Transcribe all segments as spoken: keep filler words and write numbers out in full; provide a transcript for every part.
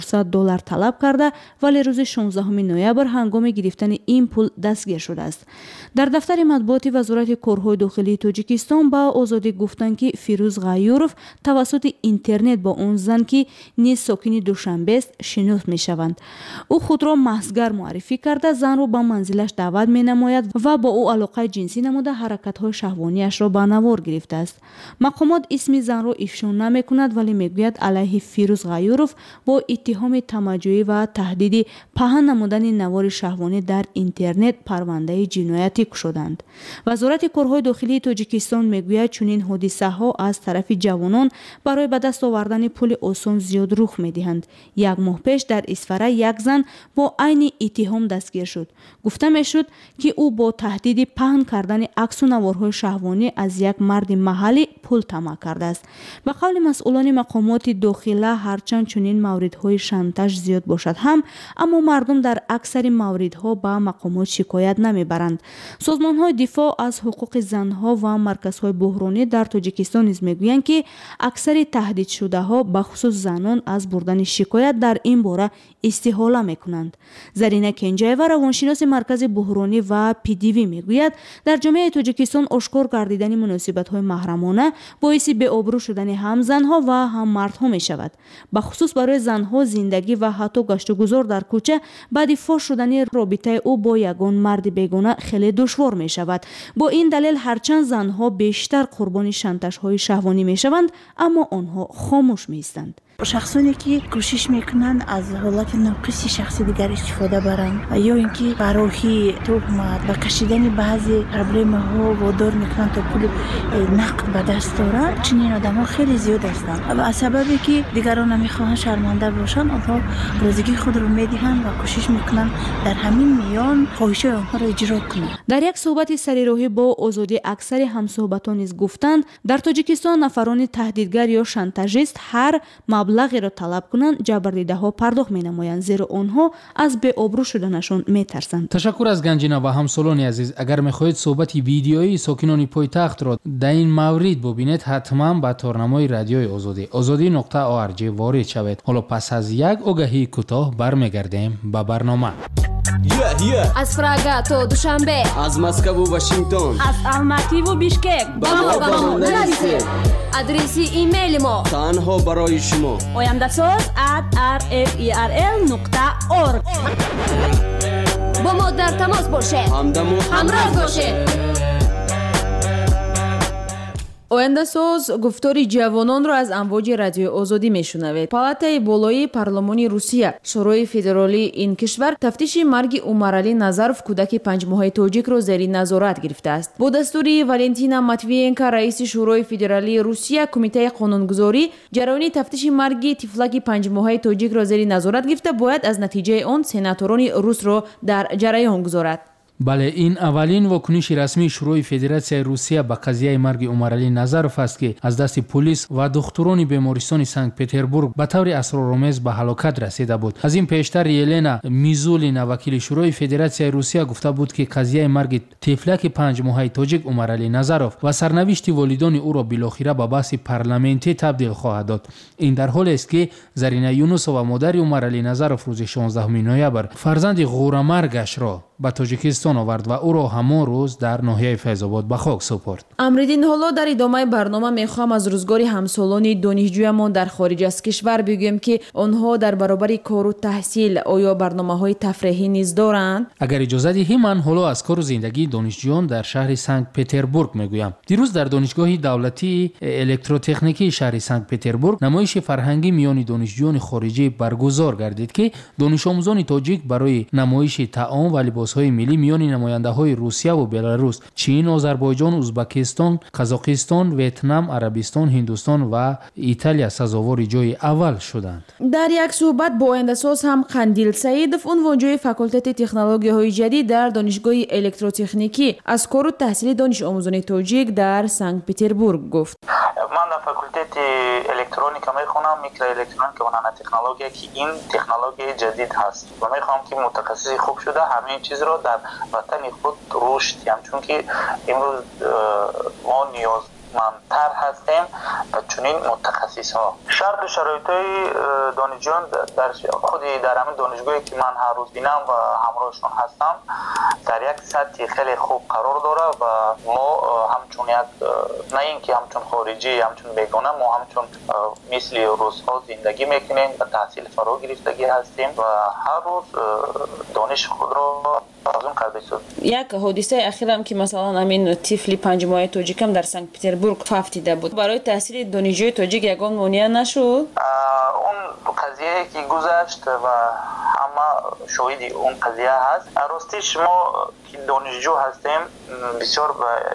چهارصد دلار طلب کرده ولی روز شانزدهم نوامبر هنگام گرفتن این پول دستگیر شده است. در دفتر مطبوعاتی وزارت کارهای داخلی تاجیکستان با آزادی گفتند که فیروز غیورов توسط اینترنت با اون زن که نیز ساکن دوشنبه است شناخت می شوند. او خود را محضگر معرفی کرده زن را به منزلش دعوت می نماید و با او علاقه جنسی نموده حرکت های شهوانیش را به نوار گرفته است. مقامات اسم زن را افشا نمی کند ولی می گوید علیه فیروز غیورов با اتهام تمجید و تهدید پهن نمودن نوار شهوانی در اینترنت پرونده جنایتی شدند. وزارت کارهای داخلی تاجیکستان میگوید چنین حادثه ها از طرف جوانان برای به دست آوردن پول آسان زیاد رخ میدهند. یک ماه پیش در اصفهان یک زن با عین اتهام دستگیر شد. گفته میشد که او با تهدید پهن کردن عکس و نوارهای شهوانی از یک مرد محلی پول طمع کرده است. به قول مسئولان مقامات داخله هرچند چنین موردهای شانتاژ زیاد باشد هم اما مردم در اکثر موردها با مقامات شکایت نمیبرند. سازمان‌های دفاع از حقوق زن‌ها و مرکزهای بحرانی در تاجیکستان نیز می‌گویند که اکثر تهدید شده‌ها به خصوص زنان از بردن شکایت در این باره استحاله می‌کنند. زرینه کنجایوا روانشناس مرکز بحرانی و پی دی وی می‌گوید در جامعه تاجیکستان آشکار گردیدن مناسبت‌های محرمانه باعث بی‌آبرو شدن هم زن‌ها و هم مردها می‌شود. به خصوص برای زن‌ها زندگی و حتی گشت و گذار در کوچه بعد فاش شدن رابطه او با یگان مرد بیگانه خیلی دشوار می شود. با این دلیل هرچند زنها بیشتر قربانی شانتاژهای شهوانی می شوند اما آنها خاموش می ایستند. شخصانی که کوشش میکنن از حالت ناقص شخص دیگر استفاده برند یا اینکه برای تهمت و کشیدن بعضی پروبلم ها وادار میکنن تا پول نقد به دست آورند، چنین آدم‌ها خیلی زیاد هستند و از سببی که دیگران نمیخواهند شرمنده باشند آنها روزگی خود رو میدهند و کوشش میکنن در همین میان خواهش آنها را اجرا کنند. در یک صحبت سریراهی با آزادی اکثر همصحبتان نیز گفتند در تاجیکستان نفران تهدیدگر یا شانتاژیست هر مبلغی را طلب کنند جبردیده ها پرداخت می نمایند زیرا آنها از به آبرو شدنشان می ترسند. تشکر از گنجینه و همسالان عزیز. اگر می خواهید صحبت ویدیویی ساکنان پایتخت را در این مورد ببینید حتما به تارنمای رادیوی آزادی آزادی نقطه او ار جی وارد شوید. حالا پس از یک آگهی کوتاه برمیگردیم به برنامه. Yeah, yeah. از پراگ تا دوشنبه، از مسکو و واشنگتن، از الماتی و بیشکک با ما با ما نرسید. آدرسی ایمیل ما تنها برای شما oyandasuz at r f e r l نقطه org. با ما در تماس باشید، همدم و همراه باشید. آینده ساز گفتار جوانان را از امواج رادیو آزادی میشنوید. پالاتای بالایی پارلمانی روسیه شورای فدرالی این کشور تفتیش مرگ عمرعلی نظروف کودک پنج ماهه تاجیک را زیر نظارت گرفته است. با دستور والنتینا ماتویینکا رئیس شورای فدرالی روسیه کمیته قانونگذاری جریان تفتیش مرگ طفلک پنج ماهه تاجیک را زیر نظارت گرفته باید از نتیجه آن سناتوران روس را در جریان گذارد. بله این اولین واکنش رسمی شورای فدراسیای روسیه به قضیه مرگ عمرعلی نظروف است که از دست پلیس و دکتران بیمارستان سنت پتربورگ به طور اسرارآمیز به هلاکت رسیده بود. از این پیشتر یلنا میزولینا وکیل شورای فدراسیای روسیه گفته بود که قضیه مرگ طفلک پنج ماهه تاجیک عمرعلی نظروف و سرنوشت والدان او را بالاخره به بحث پارلمانتی تبدیل خواهد داد. این در حالی است که زرینه یونس و مادر عمرعلی نظروف روز شانزدهم نوامبر فرزند غورمرگش را به تاجیکستان آورد و او را همان روز در ناحیه فیض‌آباد به خاک سپرد. امریدین حالا در ادامه برنامه میخوام از روزگار همسالان دانشجویمان در خارج از کشور بگویم که آنها در برابر کار و تحصیل آیا برنامه‌های تفریحی نیز دارند؟ اگر اجازه دهی من حالا از کار و زندگی دانشجویان در شهر سنت پتربورگ میگویم. دیروز در دانشگاه دولتی الکتروتکنیکی شهر سنت پتربورگ نمایش فرهنگی میان دانشجویان خارجی برگزار گردید که دانش آموزان تاجیک برای نمایش طعام و لباس‌های ملی میان نماینده‌های روسیه و بلاروس، چین، آذربایجان، ازبکستان، قزاقستان، ویتنام، عربستان، هندوستان و ایتالیا سزاوار جای اول شدند. در یک صحبت با آینده ساز هم قندیل سعیدов عنوانجوی فاکولته تکنولوژی‌های جدید در دانشگاه الکتروتکنیکی از کار و تحصیل دانش آموزان تاجیک در سنت پتربورگ گفت. من در فاکولته الکترونیکا میخونم، میکرو الکترونیکا و نانو تکنولوژی که این تکنولوژی جدید هست و میخوام که متخصص خوب شده همه چیز رو در وطن خود رشد دیم، چون که امروز ما نیاز مندتر هستیم و چنین متخصص ها. شرط و شرایط دانشجویان در خودی در همین دانشگاهی که من هر روز بینم و همراهشون هستم در یک سطح خیلی خوب قرار داره و ما همچون یک نه اینکه همچون خارجی همچون بیگانه ما همچون مثل روزها زندگی میکنیم و تحصیل فرا گرفتگی هستیم و هر روز دانش خود را آزمون کرده شد. یک حادثه اخیرم که مثلا همین طفل پنج ماهه تاجیکم در سنت پترزبورگ فافتیده بود، برای تحصیل دانشجوی تاجیک یگان مانع نشد. اون قضیه که گذشت و همه شاهدی اون قضیه هست. راستش ما که دانشجو هستیم بسیار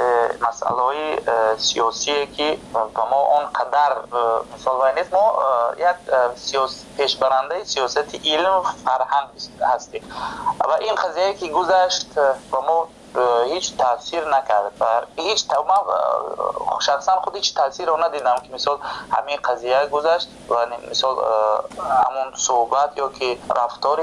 به مسئله های سیاسی که با ما اون قدر مثال وای نیست. ما یک سیاس پیشبرنده سیاست علم فرهنگ هستیم و این قضیه که گذشت با ما هیچ تاثیر نکرد و هیچ تمام شخصا خود هیچ تاثیر رو ندیدم که مثال همین قضیه گذشت و مثال همون صحبت یا که رفتار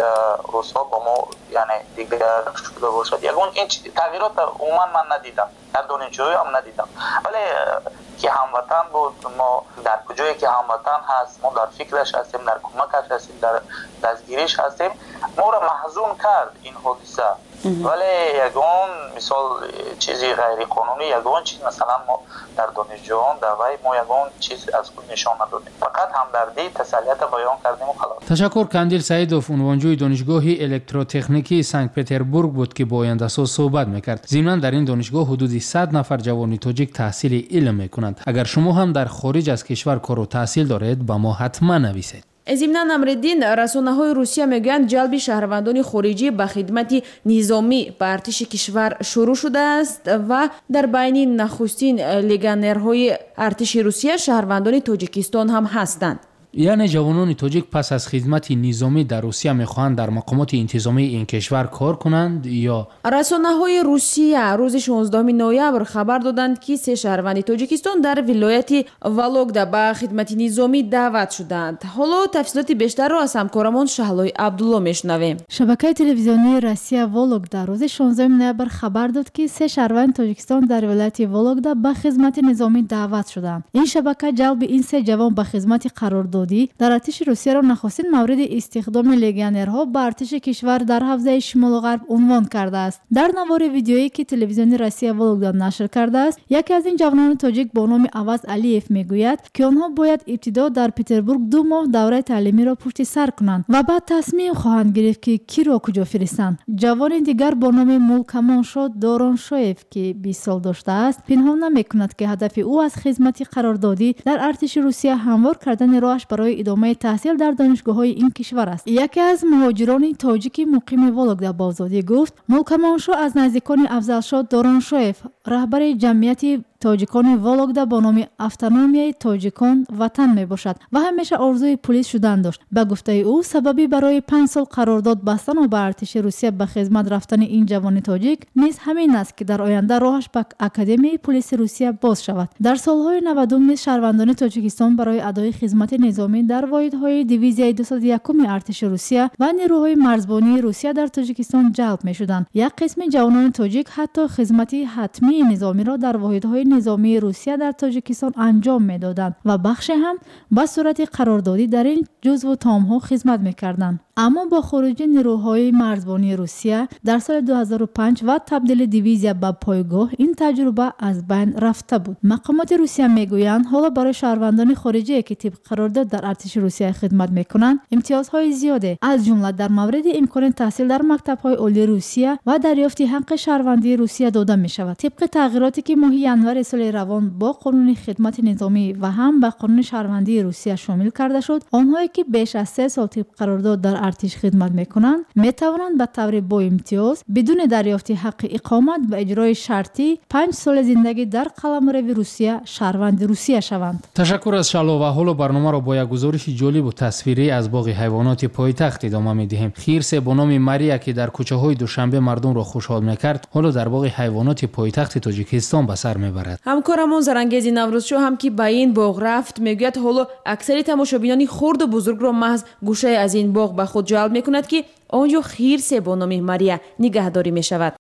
روسا با ما یعنی دیگر شده باشد یا اون این تغییرات عموما من ندیدم، در دانشجویی هم ندیدم. ولی که هموطن بود، ما در کجایی که هموطن هست ما در فکرش هستیم، در کمکش هستیم، در دستگیریش هستیم. ما را محزون کرد این حادثه، ولی یگان مثال چیزی غیر قانونی یگان چیز مثلا ما در دانشجویان در وی ما یگان چیز از خود نشان ندادیم، فقط همدردی تسلیت بیان کردیم و خلاص. تشکر. کاندیل سعیدوف عنوانجوی دانشگاه الکتروتکنیکی سنت پترزبورگ بود که با آینده ساز صحبت میکرد. ضمناً در این دانشگاه حدود صد نفر جوان تاجیک تحصیل علم میکنند. اگر شما هم در خارج از کشور کار و تحصیل دارید با ما حتما نویسید. ضمناً امرالدین رسانه‌های روسیه میگویند جلب شهروندان خارجی به خدمت نظامی به ارتش کشور شروع شده است و در بین نخستین لگنرهای ارتش روسیه شهروندان تاجیکستان هم هستند. یعنی جوانان تاجیک پس از خدمت نظامی در روسیه میخواهند در مقامات انتظامی این کشور کار کنند یا؟ رسانه‌های روسیه روز شانزدهم نوامبر خبر دادند که سه شهروند تاجیکستان در ولایت ولوگدا به خدمت نظامی دعوت شدند. حالا تفصیلات بیشتر را از همکارمان شهلای عبدالله میشنویم. شبکه تلویزیونی روسیه ولوگدا روز شانزدهم نوامبر خبر داد که سه شهروند تاجیکستان در ولایت ولوگدا به خدمت نظامی دعوت شدند. این شبکه جلب این سه جوان به خدمت قرار داد در ارتش روسیه را نخستین مورد استخدام لگنرها به ارتش کشور در حوزه شمال و غرب عنوان کرده است. در نوار ویدیویی که تلویزیون روسیه ولوگدا نشر کرده است، یکی از این جوانان تاجیک با نام عوض علیف میگوید که آنها باید ابتدا در پترزبورگ دو ماه دوره تعلیمی را پشت سر کنند و بعد تصمیم خواهند گرفت که کی را کجا فرستند. جوان دیگر با نام مولکامانشو دورانشویف که بیست سال داشته است پنهان نمیکند که هدف او از خدمت قراردادی در ارتش روسیه هموار کردن راهش برای ادامه تحصیل در دانشگاه‌های این کشور است. یکی از مهاجران تاجیک مقیم ولوگدا با آزادی گفت مولکامانشو از نزدیکان افضلشاه دورانشویف رهبر جمعیت تاجیکان ولوگدا با نام автономیای تاجیکان وطن می باشد و همیشه آرزوی پلیس شدن داشت. به گفته او سببی برای پنج سال قرارداد بستن و به ارتش روسیه به خدمت رفتن این جوان تاجیک نیز همین است که در آینده راهش به اکادمی پلیس روسیه باز شود. در سالهای نود نیز شهروندان تاجیکستان برای ادای خدمت نظامی در واحدهای دیویزیای دویست و یک ارتش روسیه و نیروهای مرزبانی روسیه در تاجیکستان جلب می شدند. یک قسم جوانان تاجیک حتی خدمت حتمی نظامی را در واحدهای نظامی روسیه در تاجیکستان انجام میدادند و بخش هم به صورت قراردادی در این جزو تام‌ها خدمت میکردند. اما با خروج نیروهای مرزبانی روسیه در سال دو هزار و پنج و تبدیل دیویزیا به پایگاه این تجربه از بین رفته بود. مقامات روسیه میگویند حالا برای شهروندان خارجی که طبق قرارداد در ارتش روسیه خدمت میکنند امتیازهای زیاده از جمله در مورد امکان تحصیل در مکتب‌های عالی روسیه و دریافت حق شهروندی روسیه داده می شود. طبق تغییراتی که ماه ژانویه سال روان با قانون خدمت نظامی و هم به قانون شهروندی روسیه شامل کرده شد، آنهایی که بیش از سه سال طبق قرارداد در ارتش خدمت میکنند می توانند به طور با امتیاز بدون دریافت حق اقامت و اجرای شرطی پنج سال زندگی در قلمرو روسیه شهروند روسیه شوند. تشکر از شالو و حالا برنامه را با یک گزارش جالب و تصویری از باغ حیوانات پایتخت ادامه میدهیم. خرس با نام ماریا که در کوچه های دوشنبه مردم را خوشحال میکرد حالا در باغ حیوانات پایتخت تاجیکستان به سر میبرد. همکارمون زرنگیزی نوروزشو هم که به این باغ رفت میگوید حالا اکثر تماشابینان خرد و بزرگ را محض گوشه از این باغ به خود جلب میکند که آنجا خرس با نام ماریا نگهداری میشود.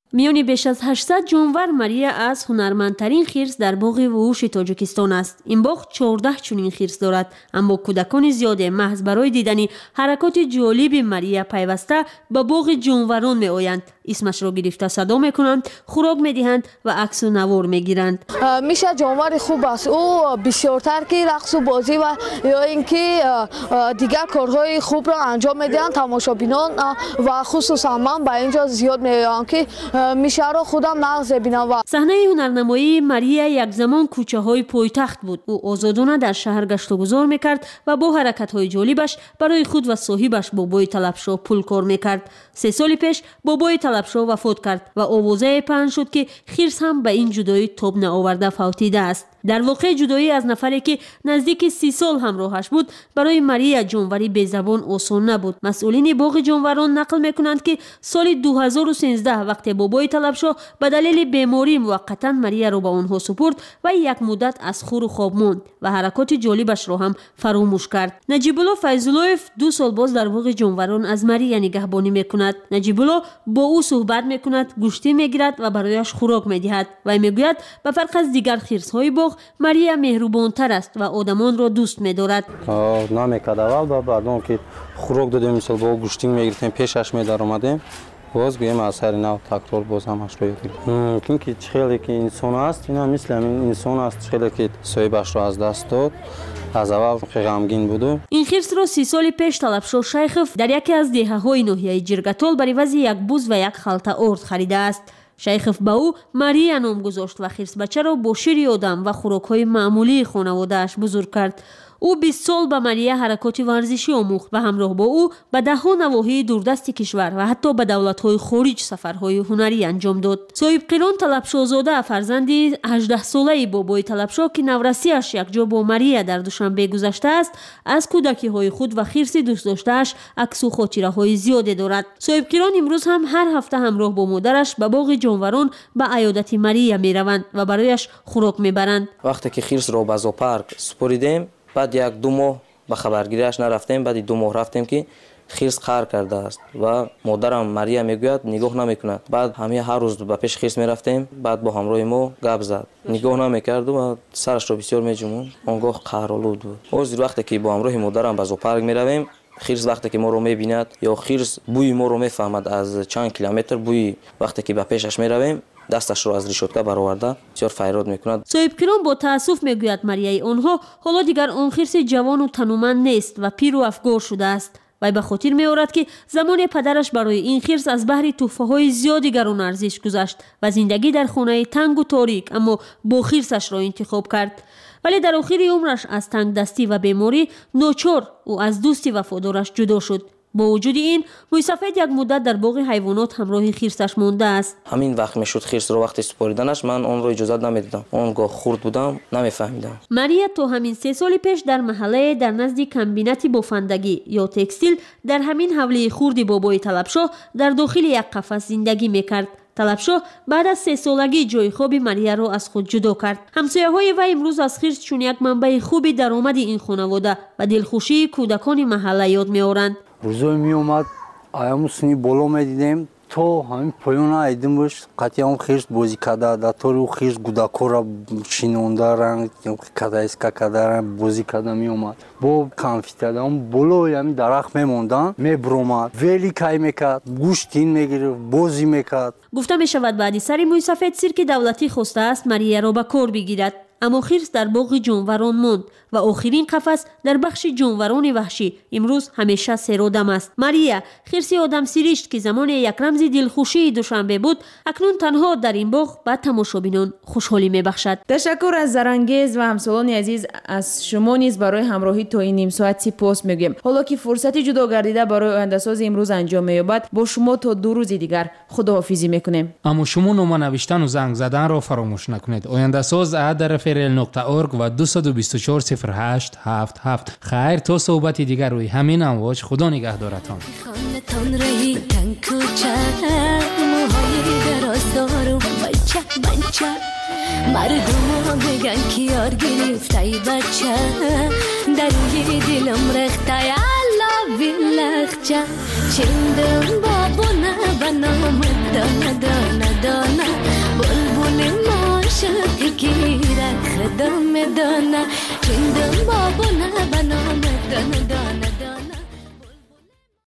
میانی بیش از هشتصد جانور مریا از هنرمندترین خرس در باغ وحوش تاجیکستان است. این باغ چهارده چنین خرس دارد، اما کودکان زیاد محض برای دیدن حرکات جالب مریا پیوسته به باغ جانوران می آیند. اسمش را گرفته صدا میکنند، خوراک میدهند و عکس و نوار میگیرند. میشه جانور خوب است، او بسیارتر که رقص و بازی و یا اینکه دیگر کارهای خوب را انجام میدهند. تماشابینان و خصوصا من به اینجا زیاد میآیم که میشه را خودم نقض ببینم. و صحنه هنرنمایی مریا یک زمان کوچه های پایتخت بود. او آزادانه در شهر گشت و گذار میکرد و با حرکت های جالبش برای خود و صاحبش بابای طلبشاه پول کار میکرد. سه سال پیش بابای طلبشاه وفات کرد و آوازه پهن شد که خرس هم به این جدایی تاب نآورده فوتیده است. در واقع جدایی از نفری که نزدیک سی سال همراهش بود برای مریا جانوری بی زبان آسان نبود. مسئولین باغ جانوران نقل میکنند که سال دو هزار و سیزده وقتی بابای طلبشاه به دلیل بیماری موقتا مریا را به آنها سپرد و یک مدت از خور و خواب ماند و حرکات جالبش را هم فراموش کرد. نجیب الله فیض‌الله‌ف دو سال باز در باغ جانوران از مریا نگهبانی میکند. نجیب الله با او صحبت میکند، گوشتی میگیرد و برایش خوراک میدهد و میگوید به فرق از دیگر خرس‌های باغ مریا مهربان‌تر است و آدمان را دوست می‌دارد. نمی‌کرد اول بعدم که خوراک دادیم، مثلا با گوشتی می‌گرفتیم، پیشش می‌دار اومدیم، باز گویم اثر نو تکرار باز همش رو یادگیریم. چون که خیلی که انسان است، اینا مثل همین انسان است، خیلی که صاحبش را از دست داد. از اول غمگین بود. این خرس را سی سال پیش طلبشاه شیخف در یکی از دهه‌های ناحیه جرگتال برای عوض یک بوز و یک خلطه ارد خریده است. شیخف به او مریا نام گذاشت و خرس بچه را با شیر آدم و خوراک‌های معمولی خانواده‌اش بزرگ کرد. او بیست سال به مریا حرکات ورزشی آموخت و همراه با او به ده‌ها نواحی دوردست کشور و حتی به دولت‌های خارج سفرهای هنری انجام داد. صاحب قران طلبشاه زاده فرزند هجده ساله بابای طلبشاه که نورسی‌اش یک جا با مریا در دوشنبه گذشته است، از کودکی‌های خود و خرس دوست داشته‌اش عکس و خاطره‌های زیادی دارد. صاحب قران امروز هم هر هفته همراه با مادرش به باغ جانوران به عیادت مریا می‌روند و برایش خوراک می‌برند. وقتی که خرس را به زوپارک سپریدیم، بعد یک دو ماه به خبرگیریش نرفتیم، بعد دو ماه رفتیم که خرس قهر کرده است و مادرم مریا میگوید نگاه نمیکند. بعد همه هر روز به پیش خرس میرفتیم، بعد با همراه ما گپ زد، نگاه نمیکرد و سرش رو بسیار میجمون. آنگاه قهرآلود بود. از وقتی که با همراه مادرم به زوپارک میرویم، خرس وقتی که ما رو میبیند یا خرس بوی ما رو میفهمد از چند کیلومتر بوی، وقتی که به پیشش میرویم دستش رو از ریشوتکه برآورده بسیار فریاد میکند. صاحب کرام با تاسف میگوید مریای آنها حالا دیگر آن خرس جوان و تنومند نیست و پیر و افگار شده است. و به خاطر میآورد که زمان پدرش برای این خرس از بحر تحفه‌های زیادی گران ارزش گذشت و زندگی در خانه تنگ و تاریک اما با خرسش را انتخاب کرد. ولی در آخر عمرش از تنگ دستی و بیماری ناچار او از دوستی وفادارش جدا شد. با وجود این موی سفید یک مدت در باغ حیوانات همراه خرسش مانده است. همین وقت میشد خرس رو وقتی سپاریدنش من اون رو اجازه نمیدادم. اونگاه خرد بودم نمیفهمیدم. مریا تو همین سه سال پیش در محله در نزد کمبینت بافندگی یا تکستیل در همین حوله خردی بابای طلبشاه در داخل یک قفس زندگی میکرد. طلبشاه بعد از سه سالگی جای خواب مریا را از خود جدا کرد. همسایه‌های وی امروز از خرس چون یک منبع خوبی درآمد این خانواده و دلخوشی کودکان محله یاد می‌آورند. روزای می اومد ایامو سنی بالا میدیدیم تو همین پایان ایدیم باش قطعی هم خرس بازی کرده در طور او خرس گودکو را شینونده رنگ کده اسکا کده رنگ بازی کرده می اومد با کانفیتر هم بالا همین درخت میموندن میبرومد ولی کای میکرد گوشتین میگیره بازی میکرد. گفته می شود بعدی سری موی سفید سیرک دولتی خواسته است مریا را به کار بگیرد، اما خرس در باغ جانوران ماند و آخرین قفس در بخش جانوران وحشی امروز همیشه سرودم است. مریا خرسی آدم سیریشت که زمان یک رمز دلخوشی دوشنبه بود اکنون تنها در این باغ به تماشابینان خوشحالی میبخشد. تشکر از زرانگیز و همسالان عزیز از شما نیز برای همراهی تا این نیم ساعت سپاس میگویم. حالا که فرصتی جدا گردیده برای آینده ساز امروز انجام مییابد با شما تا دو روز دیگر خداحافظی میکنیم. اما شما نام نوشتن و زنگ زدن را فراموش نکنید. آینده ساز ات فرل نقطه اورگ و دو دو چهار صفر هشت هفت هفت. خیر تا صحبت دیگر روی همین امواج. خدا نگهدارتان. خانتان رهی تن کوچه موهای درازدار و بچه بچه مردم ها بگن که یار گرفته ای بچه در روی دلم رخته یالا ویلخچه چندم بابونه بنام دانه دانه دم دانه چندم بابونه بنام دانه دانه